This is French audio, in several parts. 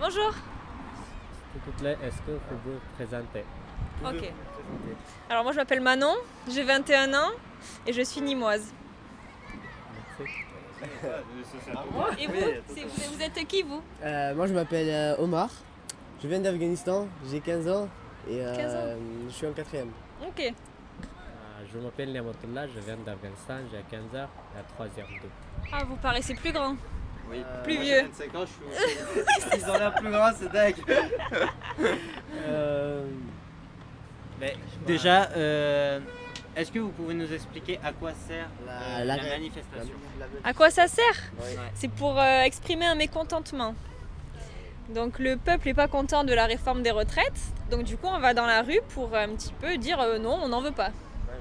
Bonjour. S'il vous plaît, est-ce que vous vous présentez? Ok. Alors moi je m'appelle Manon, j'ai 21 ans et je suis nîmoise. Merci. Et vous, vous êtes qui vous? Moi je m'appelle Omar, je viens d'Afghanistan, j'ai 15 ans et 15 ans. je suis en quatrième. Ok. Je m'appelle Niamatullah, je viens d'Afghanistan, j'ai 15 ans, la troisième deux. Ah, vous paraissez plus grand. Oui, Plus moi, vieux. J'ai 25 ans, je suis aussi. Ils ont l'air plus grands, c'est dingue. Mais déjà, est-ce que vous pouvez nous expliquer à quoi sert la manifestation? À quoi ça sert? Ouais. C'est pour exprimer un mécontentement. Donc le peuple n'est pas content de la réforme des retraites, donc du coup on va dans la rue pour un petit peu dire non, on n'en veut pas.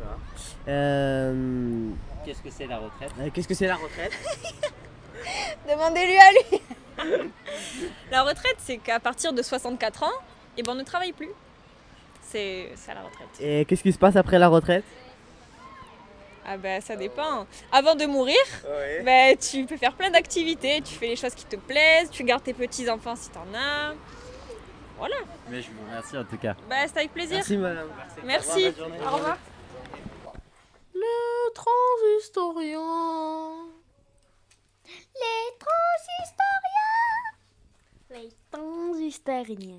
Qu'est-ce que c'est la retraite? Qu'est-ce que c'est la retraite? Demandez-lui à lui. La retraite, c'est qu'à partir de 64 ans, eh ben, on ne travaille plus. C'est ça la retraite. Et qu'est-ce qui se passe après la retraite? Ah ben ça dépend. Avant de mourir, ben, tu peux faire plein d'activités. Tu fais les choses qui te plaisent, tu gardes tes petits-enfants si t'en as. Voilà. Mais je vous remercie en tout cas. Ben, c'est avec plaisir. Merci madame. Merci. Au revoir, bonne journée. Au revoir. Le transistorien. Les transistoriens. Les transistoriens.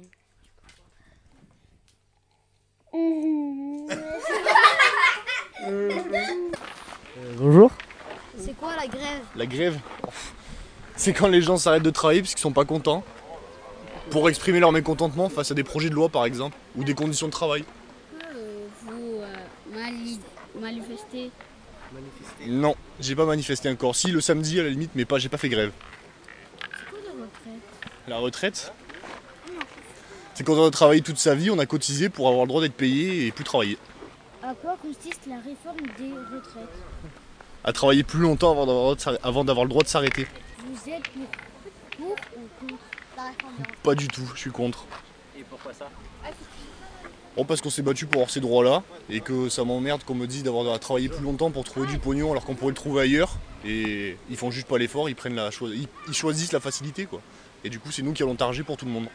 Bonjour. C'est quoi la grève? La grève, c'est quand les gens s'arrêtent de travailler parce qu'ils sont pas contents pour exprimer leur mécontentement face à des projets de loi par exemple ou des conditions de travail. Vous manifestez. Non, j'ai pas manifesté encore. Si, le samedi à la limite, mais j'ai pas fait grève. C'est quoi la retraite? La retraite, c'est quand on a travaillé toute sa vie, on a cotisé pour avoir le droit d'être payé et plus travailler. À quoi consiste la réforme des retraites? À travailler plus longtemps avant d'avoir le droit de s'arrêter. Vous êtes pour ou contre la réforme des retraites? Pas du tout, je suis contre. Et pourquoi ça? Bon, parce qu'on s'est battu pour avoir ces droits-là et que ça m'emmerde qu'on me dise d'avoir à travailler plus longtemps pour trouver du pognon alors qu'on pourrait le trouver ailleurs. Et ils font juste pas l'effort, ils choisissent la facilité quoi. Et du coup, c'est nous qui allons targer pour tout le monde.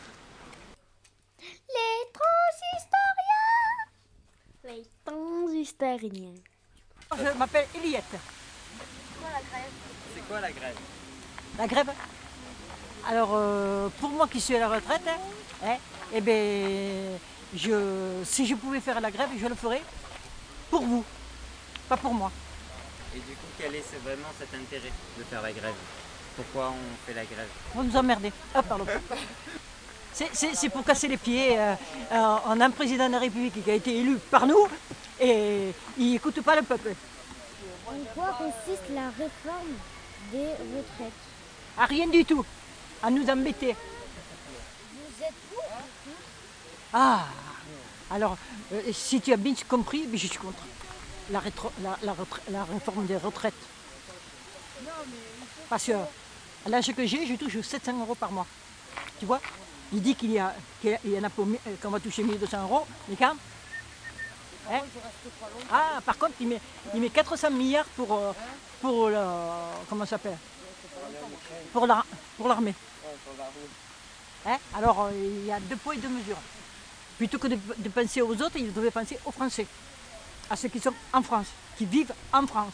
Les transistoriens. Les transistoriens. Je m'appelle Eliette. C'est quoi la grève? La grève? Alors, pour moi qui suis à la retraite, eh ben, si je pouvais faire la grève, je le ferais pour vous, pas pour moi. Et du coup, quel est vraiment cet intérêt de faire la grève? Pourquoi on fait la grève? Vous nous emmerdez. Ah, pardon. C'est pour casser les pieds. On a un président de la République qui a été élu par nous et il n'écoute pas le peuple. En quoi consiste la réforme des retraites? À rien du tout. À nous embêter. Vous êtes pour ou contre? Ah, alors, si tu as bien compris, je suis contre la réforme des retraites. Parce que à l'âge que j'ai, je touche 700 € par mois. Tu vois, il dit qu'il y en a qu'on va toucher 1200 €, mais quand ah, par contre, il met 400 milliards pour comment ça s'appelle? Pour l'armée. Alors, il y a 2 poids et 2 mesures. Plutôt que de penser aux autres, ils devaient penser aux Français, à ceux qui sont en France, qui vivent en France.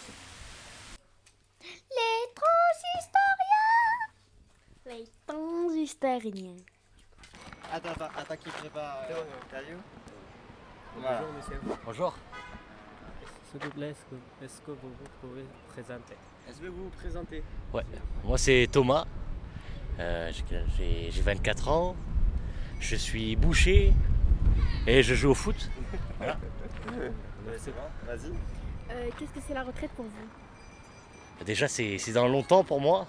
Les transistoriens. Les transistoriens. Attends qui prépare l'interview. Bonjour monsieur. Bonjour. S'il vous plaît, est-ce que vous vous pouvez présenter? Est-ce que vous vous présentez? Ouais, moi c'est Thomas, j'ai 24 ans, je suis boucher et je joue au foot. Voilà. C'est bon, vas-y. Qu'est-ce que c'est la retraite pour vous? Déjà c'est dans longtemps pour moi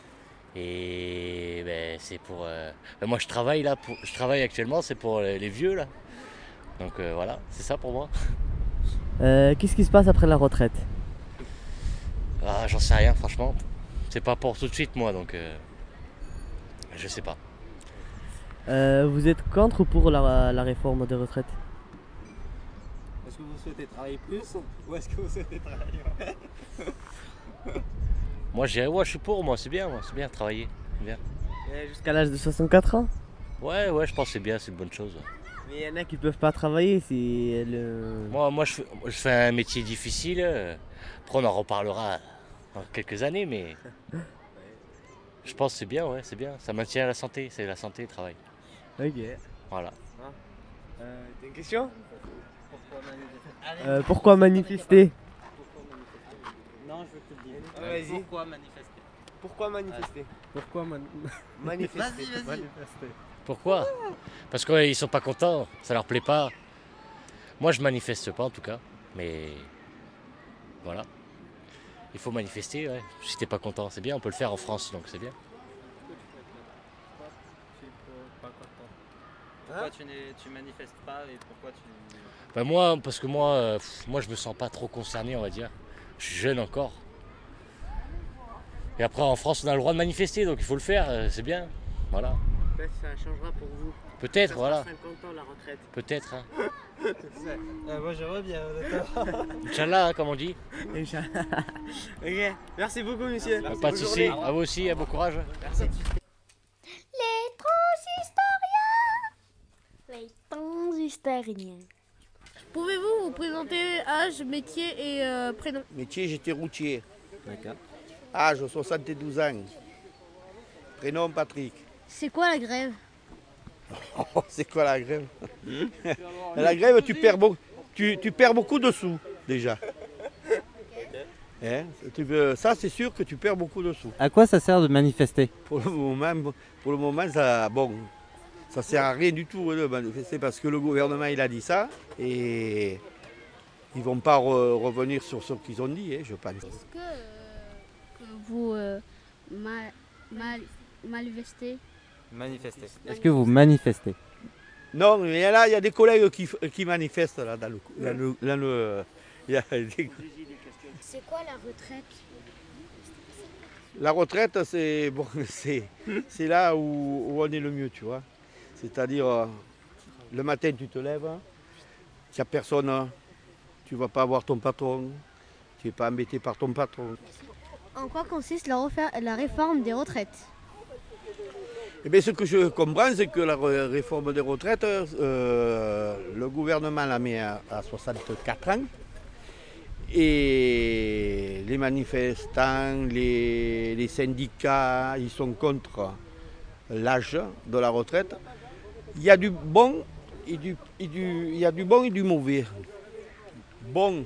et ben, c'est pour... moi je travaille là, je travaille actuellement, c'est pour les vieux là. Donc voilà, c'est ça pour moi. Qu'est-ce qui se passe après la retraite? Ah, j'en sais rien franchement, c'est pas pour tout de suite moi donc je sais pas. Vous êtes contre ou pour la réforme des retraites? Est-ce que vous souhaitez travailler plus ou est-ce que vous souhaitez travailler moins? Moi je dirais ouais, je suis pour moi, c'est bien de travailler, c'est bien. Jusqu'à l'âge de 64 ans. Ouais, je pense que c'est bien, c'est une bonne chose. Mais il y en a qui peuvent pas travailler, c'est le... Moi je fais un métier difficile. Après, on en reparlera dans quelques années, mais je pense que c'est bien, ouais, c'est bien. Ça maintient la santé, c'est la santé, le travail. Ok. Voilà. T'as une question? Pourquoi manifester? Non, je veux te le dire. Vas-y. Pourquoi manifester? Pourquoi manifester? Pourquoi Manifester. manifester? Pourquoi? Parce qu'ils sont pas contents, ça leur plaît pas. Moi je manifeste pas en tout cas, mais voilà. Il faut manifester, ouais. Si t'es pas content, c'est bien, on peut le faire en France, donc c'est bien. Pourquoi tu manifestes pas et pourquoi tu... Ben moi, parce que moi je me sens pas trop concerné, on va dire. Je suis jeune encore. Et après en France on a le droit de manifester, donc il faut le faire, c'est bien. Voilà. Peut-être ça changera pour vous. Peut-être, voilà. 50 ans la retraite. Peut-être. Hein. moi j'aimerais bien, Inch'Allah, hein, comme on dit. Inch'Allah. Ok, merci beaucoup monsieur. Pas de soucis, à vous aussi, bon courage. Merci. Les transhistoriens. Pouvez-vous vous présenter âge, métier et prénom? Métier, j'étais routier. D'accord. Âge, 72 ans. Prénom, Patrick. C'est quoi la grève? Oh, c'est quoi la grève? La grève, tu perds beaucoup de sous, déjà. Hein, ça, c'est sûr que tu perds beaucoup de sous. À quoi ça sert de manifester? Pour le moment ça sert à rien du tout de manifester parce que le gouvernement, il a dit ça et ils vont pas revenir sur ce qu'ils ont dit, je pense. Est-ce que vous manifestez? Manifester. Est-ce que vous manifestez? Non, mais là, il y a des collègues qui manifestent là, C'est quoi la retraite? La retraite, c'est bon, c'est là où on est le mieux, tu vois. C'est-à-dire, le matin, tu te lèves, il n'y a personne, tu ne vas pas voir ton patron, tu n'es pas embêté par ton patron. En quoi consiste la réforme des retraites? Eh bien, ce que je comprends, c'est que la réforme des retraites, le gouvernement la met à 64 ans. Et les manifestants, les syndicats, ils sont contre l'âge de la retraite. Il y a du bon et du mauvais. Bon,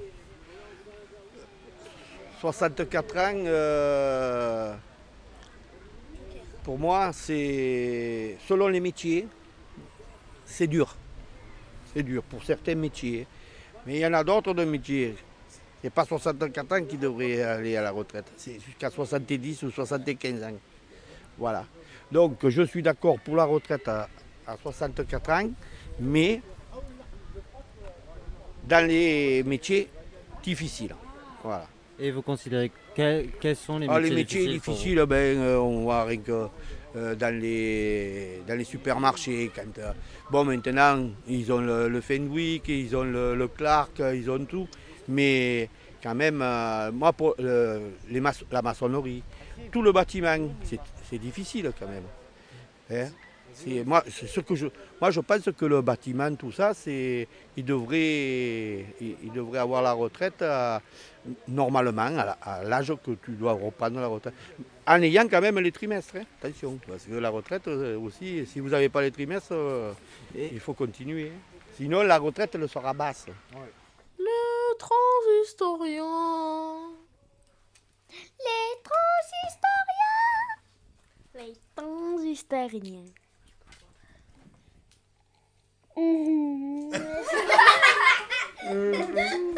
64 ans, pour moi, c'est selon les métiers, c'est dur. C'est dur pour certains métiers. Mais il y en a d'autres de métiers. C'est pas 64 ans qui devraient aller à la retraite. C'est jusqu'à 70 ou 75 ans. Voilà. Donc je suis d'accord pour la retraite à 64 ans, mais dans les métiers difficiles. Voilà. Et vous considérez quels sont les métiers difficiles? On voit rien que dans les supermarchés. Bon, maintenant, ils ont le Fenwick, ils ont le Clark, ils ont tout. Mais quand même, moi, pour la maçonnerie, tout le bâtiment, c'est difficile quand même. Hein? Moi, je pense que le bâtiment, tout ça, il devrait avoir la retraite normalement, à l'âge que tu dois reprendre la retraite. En ayant quand même les trimestres, hein, attention, parce que la retraite aussi, si vous n'avez pas les trimestres, il faut continuer. Hein. Sinon, la retraite, elle sera basse. Ouais. Le transhistorien. Les transhistoriens. Les transhistoriens.